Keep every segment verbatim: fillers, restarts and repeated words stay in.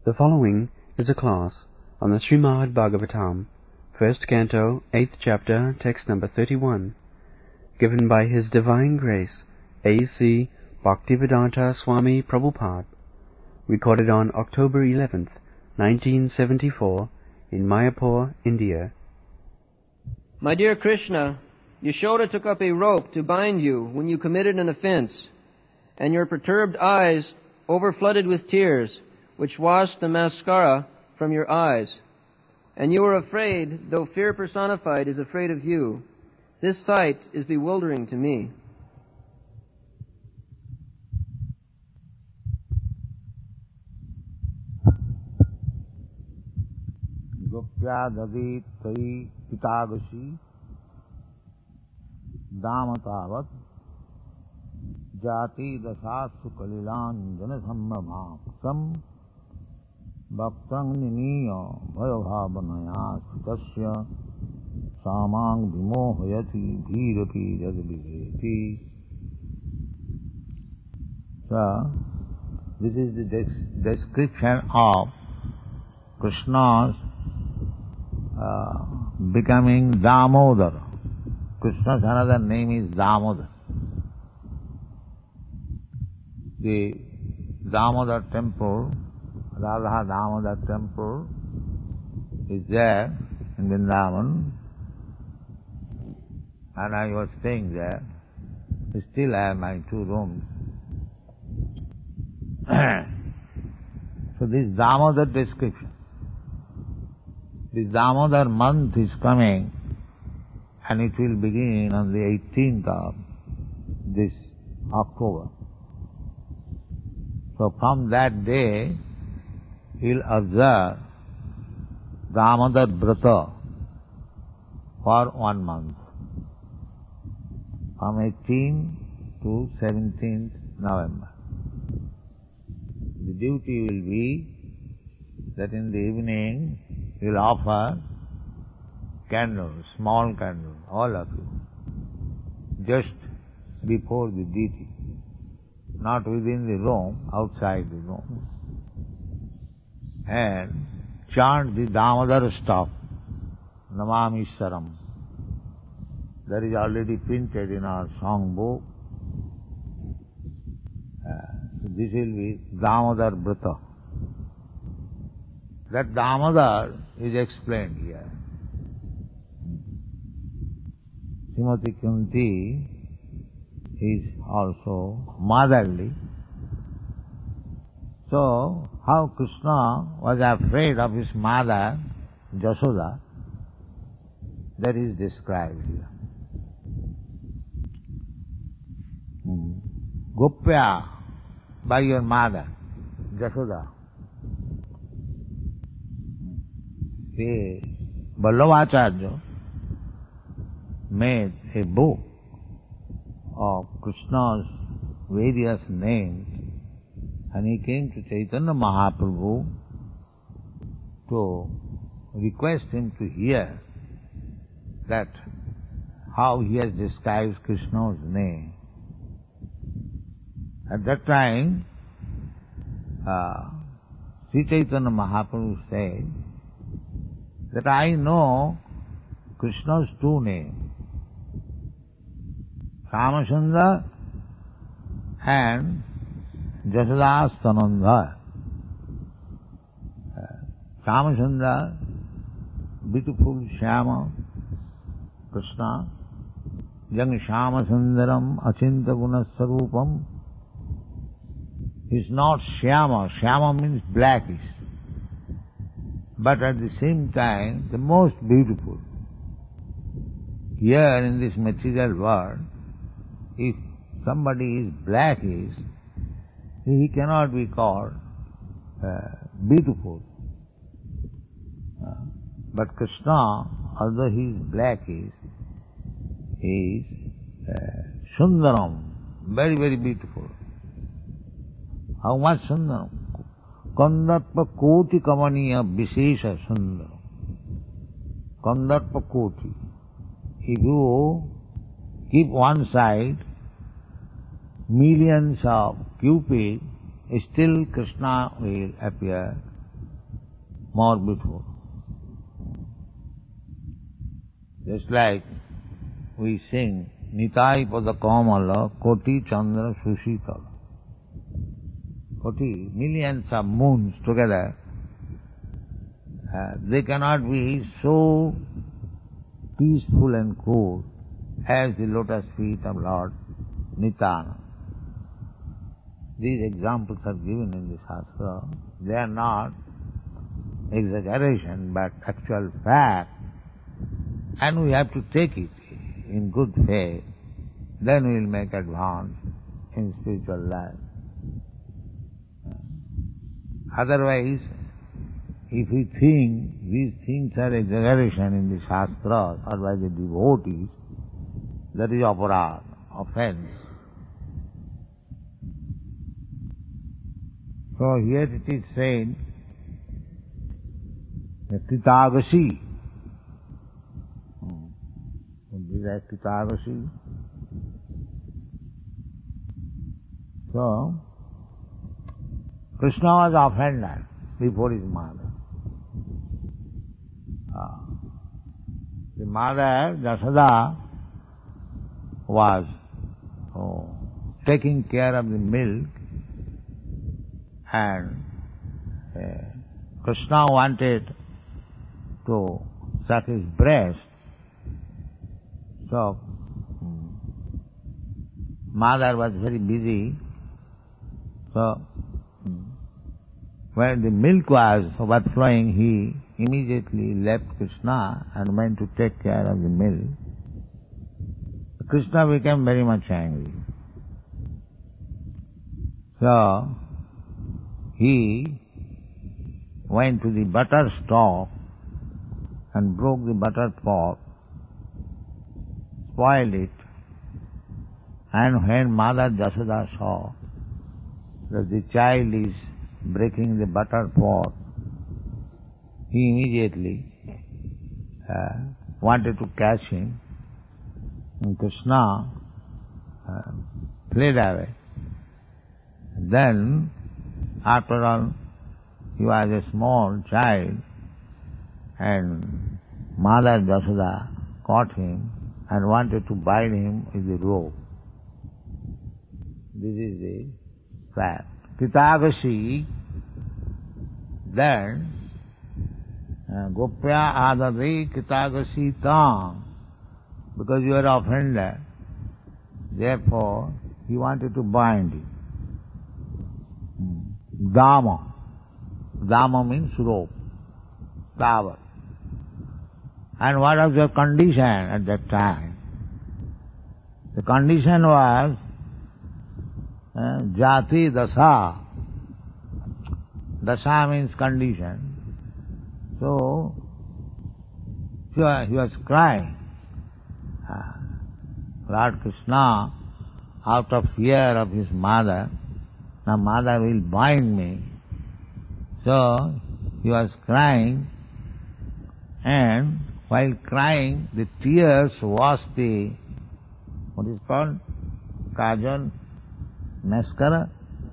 The following is a class on the Srimad Bhagavatam, first canto, eighth chapter, text number thirty-one, given by His Divine Grace, A C Bhaktivedanta Swami Prabhupada, recorded on October eleventh, nineteen seventy-four, in Mayapur, India. My dear Krishna, Yashoda took up a rope to bind you when you committed an offense, and your perturbed eyes overflooded with tears, which washed the mascara from your eyes. And you were afraid, though fear personified is afraid of you. This sight is bewildering to me. Gopyadadi tai pitagashi damatavat jati dasasu kalilan janasammabham sam bhaktang niniya bhayabhavanaya sitasya samang vimohayati dhirapi jadviveti. So, this is the des- description of Krishna's uh, becoming Damodar. Krishna's another name is Damodar. The Damodar temple, Radha Damodar temple, is there in Vrindavan, and I was staying there. I still have my two rooms. So this Damodar description, this Damodar month is coming, and it will begin on the eighteenth of this October. So from that day, he'll observe Damodar Vrata for one month, from eighteenth to seventeenth November. The duty will be that in the evening he'll offer candles, small candles, all of you, just before the deity, not within the room, outside the room, and chant the Damodar stuff, Namami Saram. That is already printed in our song book. Uh, so this will be Damodar Vrata. That Damodar is explained here. Srimati Kunti is also motherly. So, how Krishna was afraid of his mother, Jashoda, that is described here. Hmm. Gopya, by your mother, Jashoda. The Vallabhacharya made a book of Krishna's various names, and he came to Chaitanya Mahaprabhu to request him to hear that how he has described Krishna's name. At that time, uh, Sri Chaitanya Mahaprabhu said that I know Krishna's two names, Kamasundar and Jashodastananda. Uh, Kamasundar, beautiful Shyama, Krishna, Jang Shyama Sundaram Achinta Gunasarupam. He's not Shyama. Shyama means blackish, but at the same time the most beautiful. Here in this material world, if somebody is blackish, he cannot be called uh, beautiful. Uh, but Krishna, although he is blackish, he is uh, Sundaram, very, very beautiful. How much Sundaram? Kandarpa koti kamaniya visesha Sundaram. Kandarpa koti. If you keep one side, millions of cupids, still Krishna will appear more beautiful. Just like we sing, Nitai pada kamala koti chandra sushitala. Koti, millions of moons together, uh, they cannot be so peaceful and cool as the lotus feet of Lord Nityananda. These examples are given in the Shastra. They are not exaggeration, but actual fact. And we have to take it in good faith. Then we will make advance in spiritual life. Otherwise, if we think these things are exaggeration in the Shastras or by the devotees, that is aparad, offense. So here it is said, Titagasi. What is that Titagasi? So, Krishna was offended before his mother. Uh, the mother, Yashoda, was oh, taking care of the milk, and uh, Krishna wanted to suck his breast. So, mother was very busy. So, when the milk was overflowing, he immediately left Krishna and went to take care of the milk. Krishna became very much angry. So, he went to the butter stove and broke the butter pot, spoiled it, and when Mother Yashoda saw that the child is breaking the butter pot, he immediately uh, wanted to catch him, and Krishna uh, fled away. Then, after all, he was a small child, and Mother Yashoda caught him and wanted to bind him with the rope. This is the fact. Titagasi, then, uh, Gopya adade Titagasi tam, because you are offended, therefore he wanted to bind you. Dama. Dama means rope, power. And what was your condition at that time? The condition was uh, jati dasa. Dasa means condition. So, he was crying. Uh, Lord Krishna, out of fear of his mother, now mother will bind me. So, he was crying, and while crying, the tears washed the, what is called? Kajal, mascara.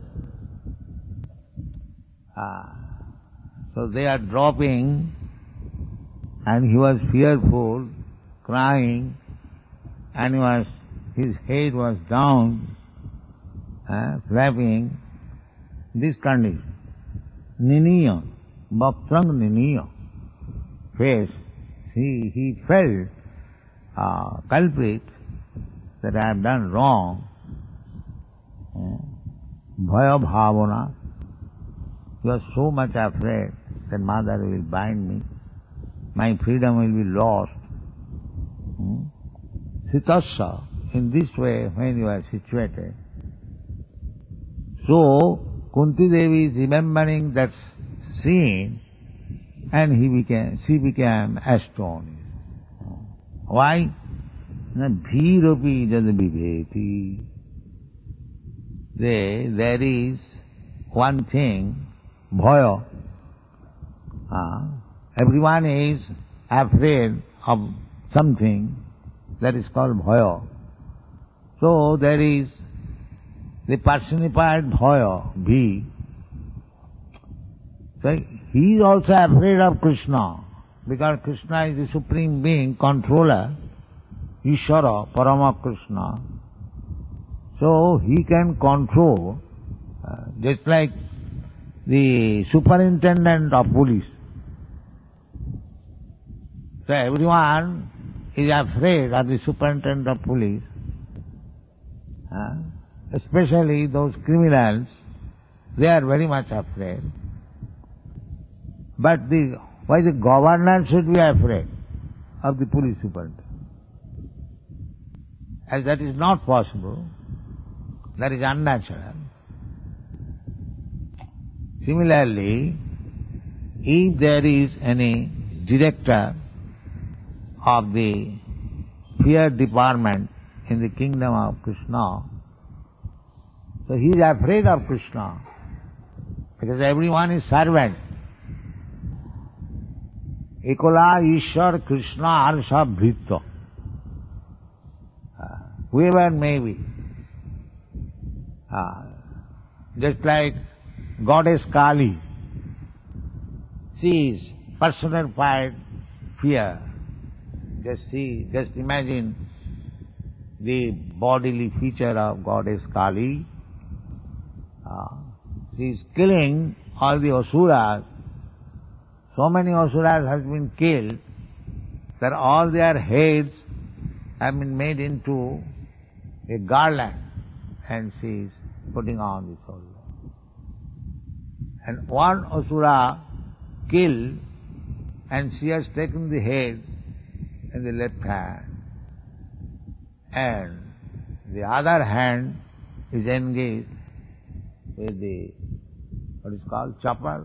Ah. So they are dropping, and he was fearful, crying, and he was, his head was down, uh, flapping. This condition. Niniya, Bhaktrang Niniya, face, he, he felt uh, culprit that I have done wrong. Bhaya bhavana, he was so much afraid that mother will bind me, my freedom will be lost. Hmm? Sitasya, in this way, when you are situated. So, Kunti Devi is remembering that scene, and he became, she became astonished. Why? Bhirapi jad viveti. There, there is one thing, bhaya. Uh, everyone is afraid of something that is called bhaya. So there is the personified bhaya, bhi. So he is also afraid of Krishna, because Krishna is the Supreme Being, controller, Ishvara, Parama Krishna. So he can control, uh, just like the superintendent of police. So everyone is afraid of the superintendent of police, uh, especially those criminals. They are very much afraid. But the, why the governor should be afraid of the police superintendent? As that is not possible, that is unnatural. Similarly, if there is any director of the fear department in the kingdom of Krishna, so he is afraid of Krishna, because everyone is servant. Ekola Ishwar Krishna Arsha Bhritya. Uh, whoever may be. Uh, just like Goddess Kali, she is personified fear. Just see, just imagine the bodily feature of Goddess Kali. Uh, she is killing all the asuras. So many asuras has been killed that all their heads have been made into a garland, and she is putting on this whole. And one asura killed, and she has taken the head in the left hand, and the other hand is engaged with the, what is called, chopper.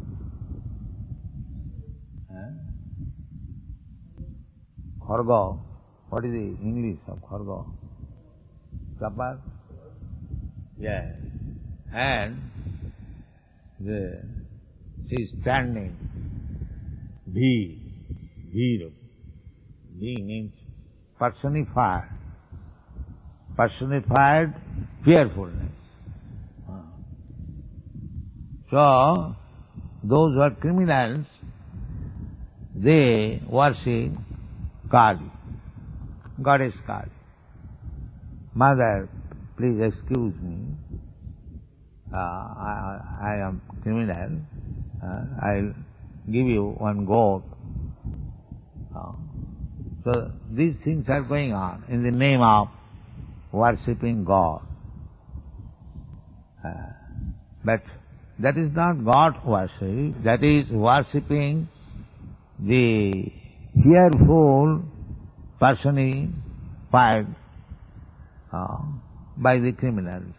Kharga. What is the English of kharga? Chopper? Yes. And the, she is standing. Bhi. Bhi. Bhi means personified. Personified fearfulness. So, those who are criminals, they worship Kali, Goddess Kali. Mother, please excuse me. Uh, I, I am criminal. Uh, I'll give you one goat. Uh, so these things are going on in the name of worshipping God. Uh, but that is not God worship. That is worshipping the fearful personified uh, by the criminals.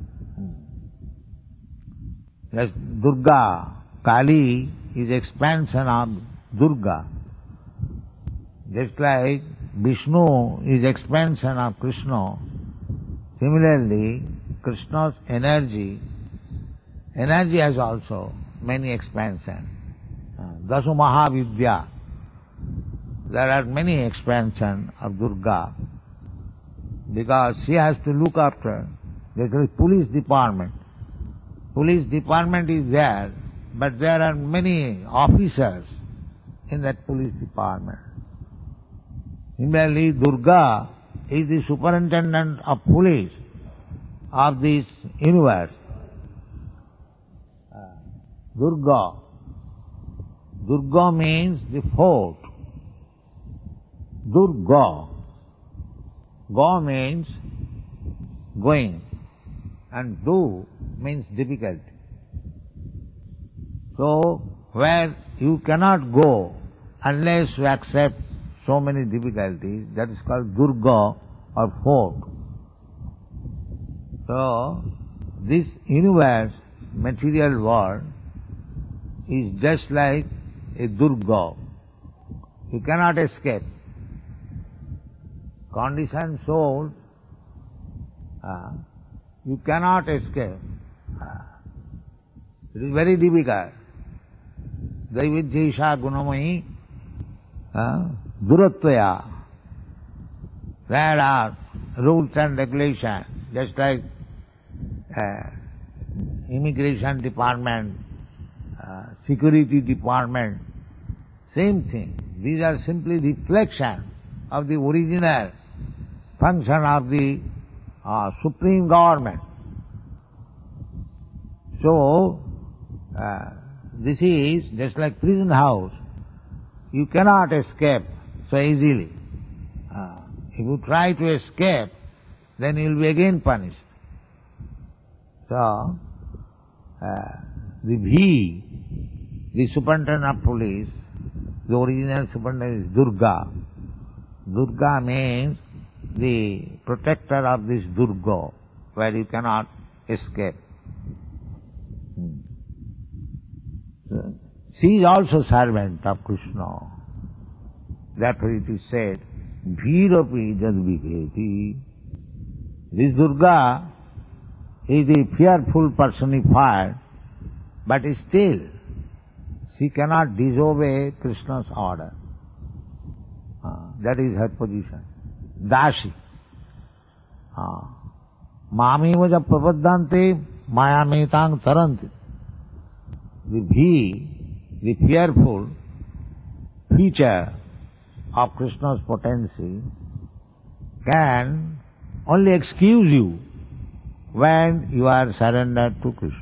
Yes, Durga, Kali is expansion of Durga. Just like Vishnu is expansion of Krishna, similarly Krishna's energy, energy has also many expansions. Dasu Mahavidya, there are many expansions of Durga, because she has to look after the police department. Police department is there, but there are many officers in that police department. Similarly, Durga is the superintendent of police of this universe. Uh, Durga. Durga means the fort. Durga. Ga means going, and du means difficult. So, where you cannot go unless you accept so many difficulties, that is called Durga or fort. So, this universe, material world, is just like a Durga. You cannot escape. Conditioned soul, uh, you cannot escape. Uh, it is very difficult. Daividhyesha gunamayi uh, duratvaya. There are rules and regulations, just like uh, immigration department uh, uh, security department, same thing. These are simply reflection of the original function of the uh, supreme government. So, uh, this is just like prison house. You cannot escape so easily. Uh, if you try to escape, then you will be again punished. So, uh, the V, the superintendent of police, the original superintendent is Durga. Durga means the protector of this Durga, where you cannot escape. Hmm. So, she is also servant of Krishna. Therefore it is said, Veerapi jad viheti. This Durga is the fearful personified, but still she cannot disobey Krishna's order. Uh, that is her position. Dashi. Uh, Mami vaja prapaddante mayametang taranti. The V, the fearful feature of Krishna's potency, can only excuse you when you are surrendered to Krishna.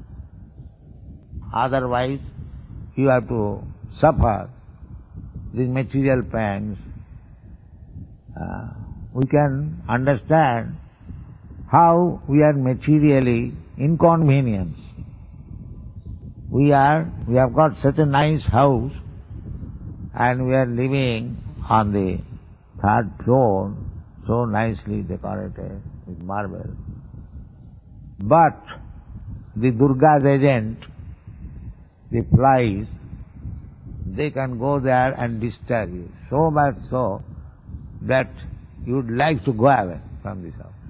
Otherwise, you have to suffer these material pangs. Uh, we can understand how we are materially inconvenienced. We are, we have got such a nice house and we are living on the third floor, so nicely decorated with marble. But the Durga's agent, the flies, they can go there and disturb you, so much so that you would like to go away from this house.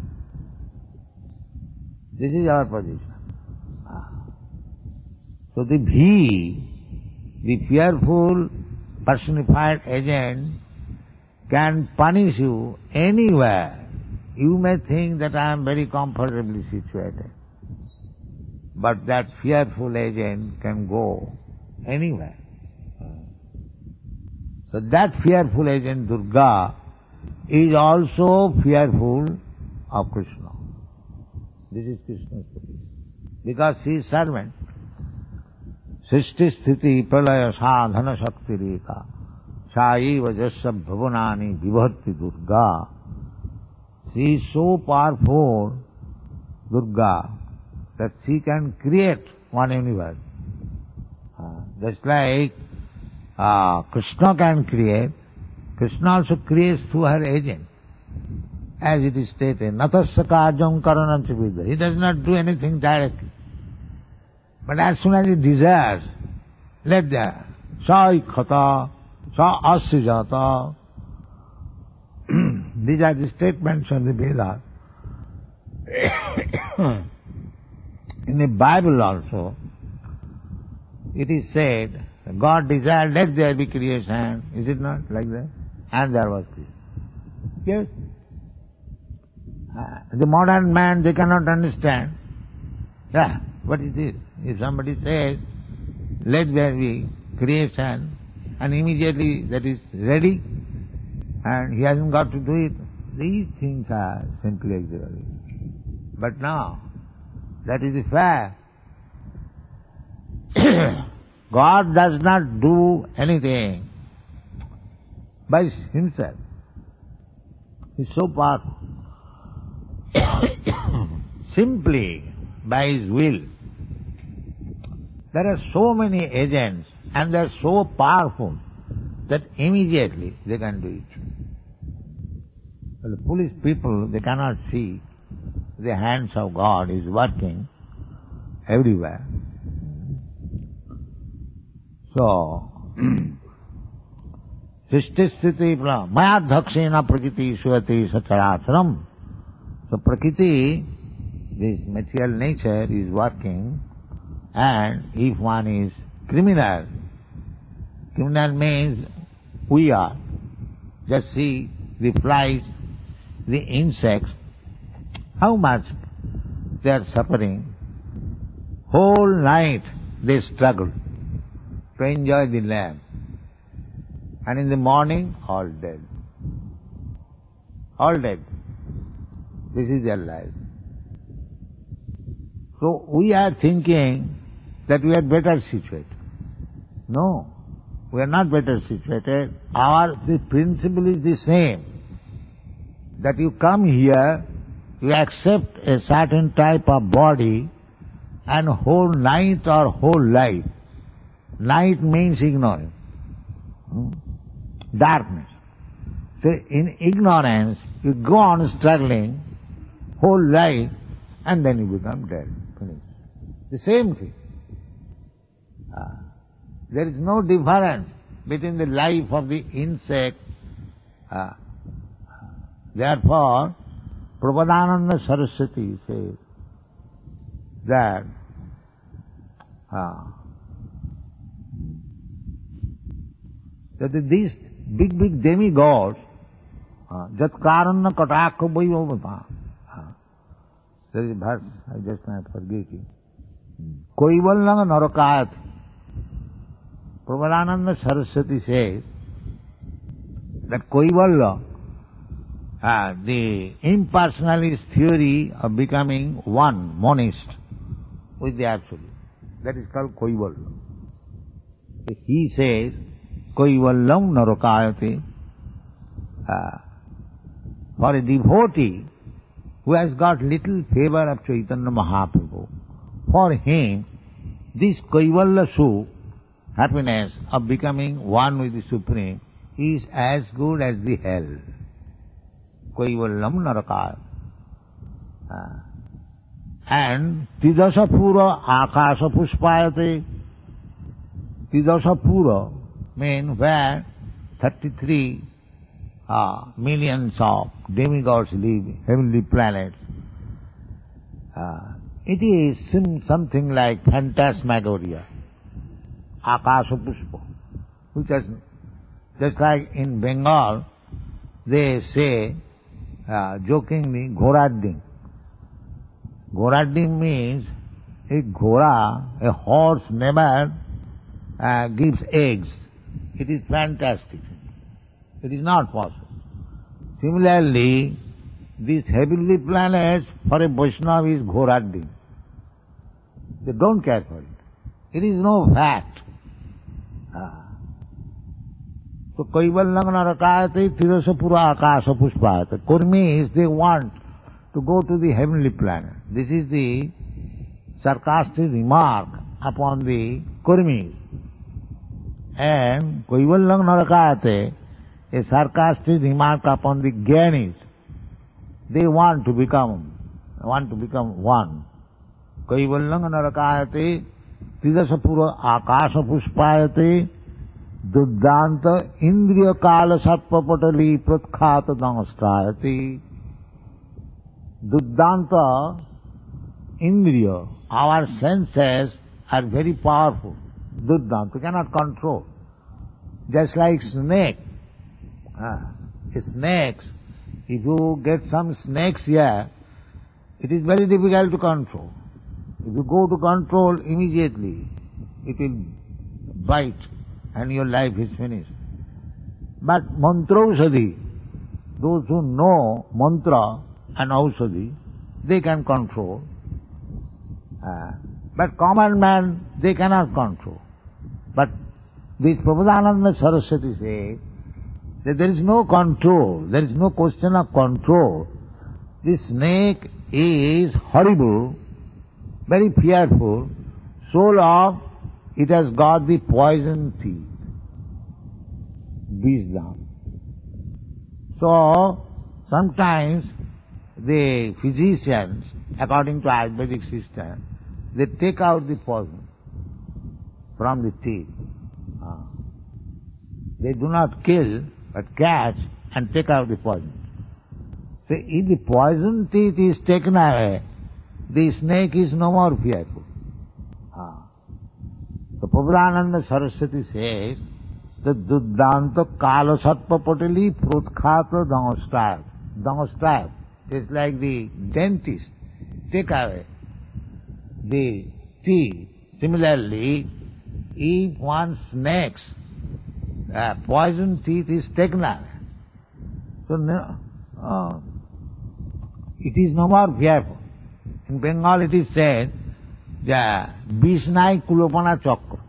This is our position. So the V, the fearful personified agent, can punish you anywhere. You may think that I am very comfortably situated, but that fearful agent can go anywhere. So that fearful agent, Durga, is also fearful of Krishna. This is Krishna's position. Because she is servant. Srishti sthiti pralaya sadhana shakti reka saiva jasya bhavanani vibhatti Durga. She is so powerful, Durga, that she can create one universe. Uh, just like uh, Krishna can create, Krishna also creates through her agent. As it is stated, natasya karyam karanam vidya. He does not do anything directly. But as soon as he desires, let the sa ikhata, sa asyajata. These are the statements of the Vedas. In the Bible also, it is said, God desired, let there be creation. Is it not like that? And there was creation. Yes. Uh, the modern man, they cannot understand. Yeah, what it is. If somebody says, let there be creation, and immediately that is ready, and he hasn't got to do it, these things are simply exaggeration. But now, that is the fact. God does not do anything by himself. He is so powerful. Simply by his will. There are so many agents and they are so powerful that immediately they can do it. Well, the foolish people, they cannot see the hands of God is working everywhere. So, Srishti sthiti maya dhakshena prakriti suvati sacharacharam. So prakriti, this material nature is working, and if one is criminal, criminal means we are. Just see the flies, the insects, how much they are suffering. Whole night they struggle to enjoy the lamp. And in the morning, all dead. All dead. This is their life. So we are thinking that we are better situated. No, we are not better situated. Our the principle is the same. That you come here, you accept a certain type of body, and whole night or whole life. Night means ignorance, hmm? darkness. So in ignorance, you go on struggling whole life, and then you become dead. Finished. The same thing. Ah. There is no difference between the life of the insect. Ah. Therefore, Prabodhananda Saraswati says that ah, that these big, big demigods, Jat Karana Katakha Vaivavata. There is a verse, I just I forget it. Koivalanga Narakayat. Prabodhananda Saraswati says that Koivalla, uh, the impersonalist theory of becoming one, monist, with the Absolute, that is called Koivalla. He says, Koivallam Narakayate. Uh, for a devotee who has got little favor of Chaitanya Mahaprabhu, for him, this Kaivalla Sukh, happiness of becoming one with the Supreme, is as good as the hell. Kaivallam Narakaya. Uh, and Tidasapura Akasa Pushpayate. Tidasapura means where thirty-three uh, millions of demigods live, heavenly planets. Uh, it is something like phantasmagoria. Akasa Pushpa, which is just like in Bengal, they say uh, jokingly, Ghoraddin. Ghoraddin means a ghora, a horse never uh, gives eggs. It is fantastic. It is not possible. Similarly, these heavenly planets for a Vaishnava is Ghoraddin. They don't care for it. It is no fact. Ah. So, Kaivallam Narakayate Tirasapura Akasa Pushpayate. Kurmis, they want to go to the heavenly planet. This is the sarcastic remark upon the Kurmis. And Kaivallam Narakayate, a sarcastic remark upon the Gyanis. They want to become, want to become one. Kaivallam Narakayate Tidasapura Akasa Pushpayate Duddhanta Indriya Kala Satpapatali Pratkhata Damastrayate. Duddhanta Indriya, our senses are very powerful. Duddhanta cannot control. Just like snake. Ah, snakes, if you get some snakes here, it is very difficult to control. If you go to control immediately, it will bite and your life is finished. But mantra ausadi, those who know mantra and ausadi, they can control. Uh, but common man, they cannot control. But this Prabodhananda Saraswati says that there is no control, there is no question of control. This snake is horrible, very fearful, so of it has got the poison teeth, wisdom. So, sometimes the physicians, according to Ayurvedic system, they take out the poison from the teeth. Ah. They do not kill, but catch and take out the poison. So if the poison teeth is taken away, the snake is no more fearful. Ah. So Prabodhananda Saraswati says, the Duddhanta Kala Sattva Patali Prutkhata Dangastaya. Dangastaya is like the dentist take away the teeth Similarly, if one snake's uh, poison teeth is taken away, so no, uh, it is no more fearful. In Bengal it is said, Bishnai Kulopana Chakra.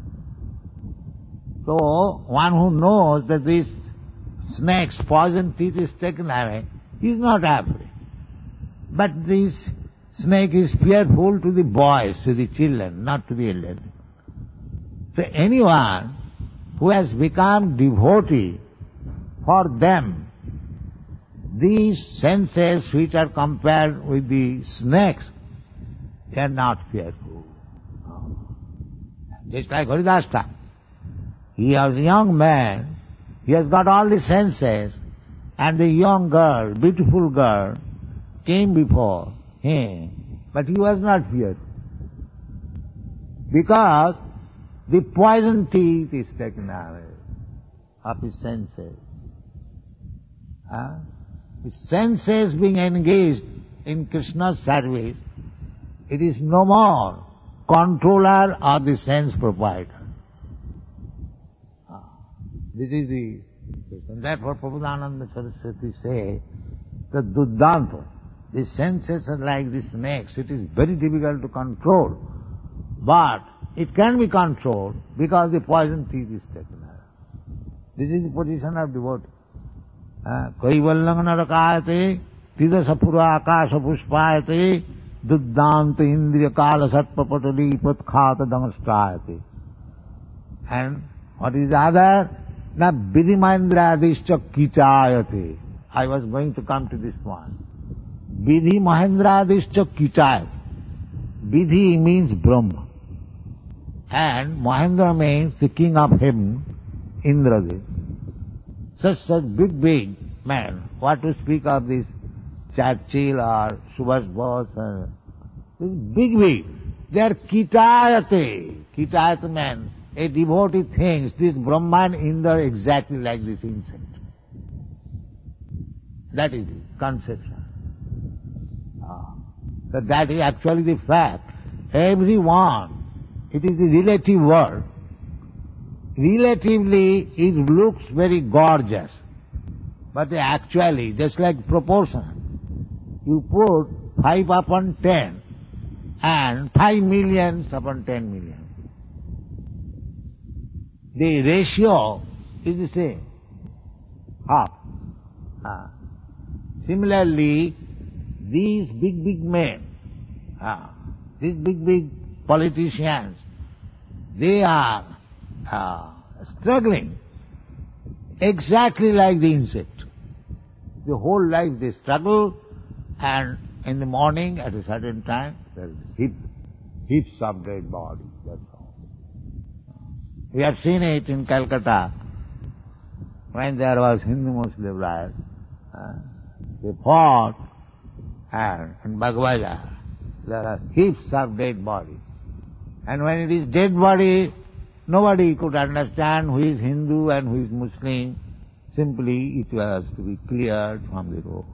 So, one who knows that this snake's poison teeth is taken away is not afraid. But this snake is fearful to the boys, to the children, not to the elderly. So anyone who has become devotee, for them, these senses which are compared with the snakes, they are not fearful. Just like Haridas Thakur. He was a young man, he has got all the senses, and the young girl, beautiful girl, came before him, but he was not fearful. Because the poison teeth is taken away of his senses. Huh? His senses being engaged in Krishna's service, it is no more controller or the sense proprietor. This is the question. Therefore, Prabhupada Saraswati say that Duddanta, the senses are like the snakes. It is very difficult to control. But it can be controlled because the poison teeth is taken away. This is the position of devotee. Kaivallang narakayate, tidasa pura akasha pushpayate, duddanta indriya kala satpapatali patkhata dangashtayate. And what is the other? Na vidhimahendraadischa kichayate. I was going to come to this one. Vidhi mahendraadischa kichayate. Vidhi means Brahma. And Mahendra means the king of heaven, Indradev. Such such big, big man. What to speak of this Churchill or Subhash Bose? Uh, this big, big. They are kitayate. Kitayate man. A devotee thinks this Brahman Indra exactly like this insect. That is the conception. Ah. So that is actually the fact. Everyone, it is a relative word. Relatively, it looks very gorgeous. But actually, just like proportion, you put five upon ten and five millions upon ten million. The ratio is the same, half. Ah. Similarly, these big, big men, ah, these big, big politicians, they are uh, struggling exactly like the insect. The whole life they struggle, and in the morning at a certain time, there is heap, heaps of dead bodies, that's all. We have seen it in Calcutta, when there was Hindu-Muslim riot. Uh, they fought, and in Bagwaja, there are heaps of dead bodies. And when it is dead body, nobody could understand who is Hindu and who is Muslim. Simply it was to be cleared from the road.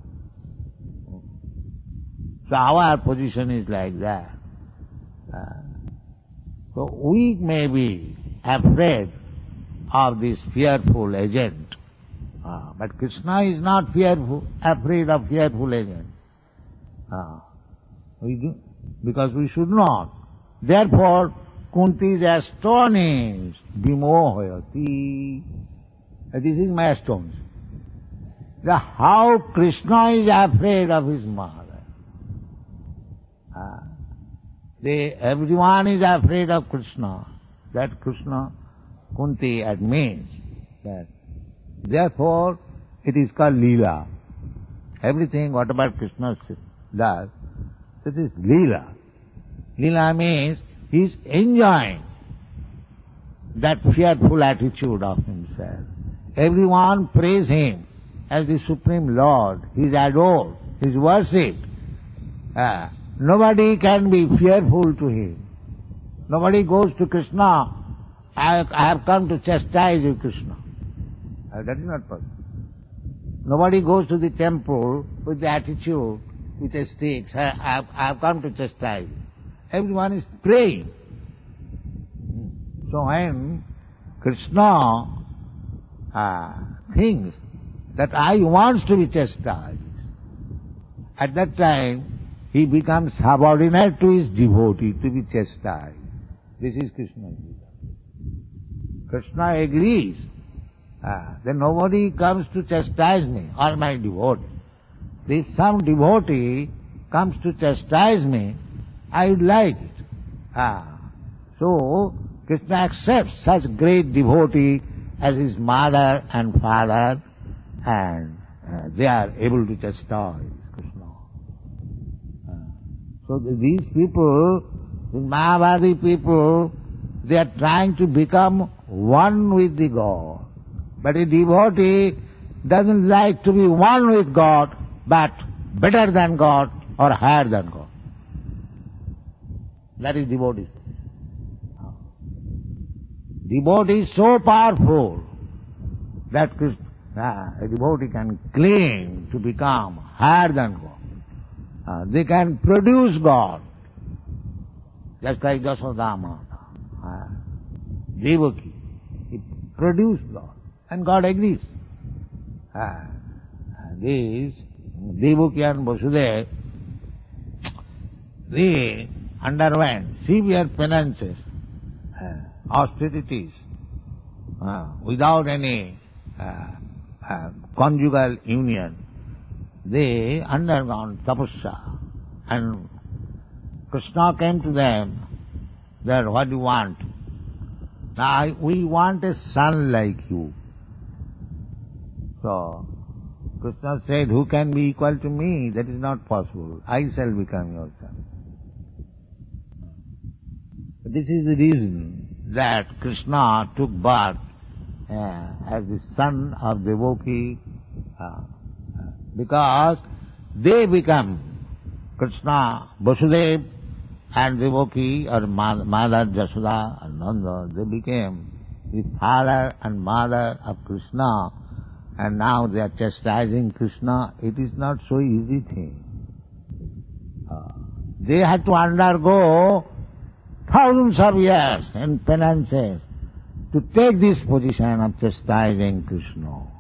So our position is like that. Uh, so we may be afraid of this fearful agent. Uh, but Krishna is not fearful, afraid of fearful agent. Uh, we do, because we should not. Therefore, Kunti is astonished. Vimohayati. This is my astonishment. How Krishna is afraid of his mother. Uh, they, everyone is afraid of Krishna. That Krishna, Kunti admits that. Therefore, it is called Leela. Everything, whatever Krishna does, that is Leela. Leela means he is enjoying that fearful attitude of himself. Everyone praise him as the Supreme Lord. He is adored, he is worshipped. Uh, nobody can be fearful to him. Nobody goes to Krishna, I, I have come to chastise you, Krishna. Uh, that is not possible. Nobody goes to the temple with the attitude, with a stick, I have, I have come to chastise you. Everyone is praying. So when Krishna uh, thinks that I wants to be chastised, at that time he becomes subordinate to his devotee to be chastised. This is Krishna's will. Krishna agrees. Ah, then nobody comes to chastise me, all my devotee. If some devotee comes to chastise me, I would like it. Ah, so Krishna accepts such great devotee as his mother and father, and uh, they are able to chastise Krishna. Ah. So these people, the Mayavadi people, they are trying to become one with the God. But a devotee doesn't like to be one with God, but better than God or higher than God. That is devotee. Devotee is so powerful that uh, a devotee can claim to become higher than God. Uh, they can produce God, just like Jashoda Mata. Uh, Devaki, he produced God. And God agrees. Ah, these Devaki and Vasudeva, they underwent severe penances, uh, austerities, uh, without any uh, uh, conjugal union. They undergone tapasya. And Krishna came to them, that what do you want? Now, we want a son like you. So, Krishna said, who can be equal to me? That is not possible. I shall become your son. This is the reason that Krishna took birth uh, as the son of Devaki, uh, because they become Krishna, Vasudeva and Devaki, or Mother Jashoda and Nanda, they became the father and mother of Krishna. And now they are chastising Krishna. It is not so easy thing. Uh, they had to undergo thousands of years in penances to take this position of chastising Krishna.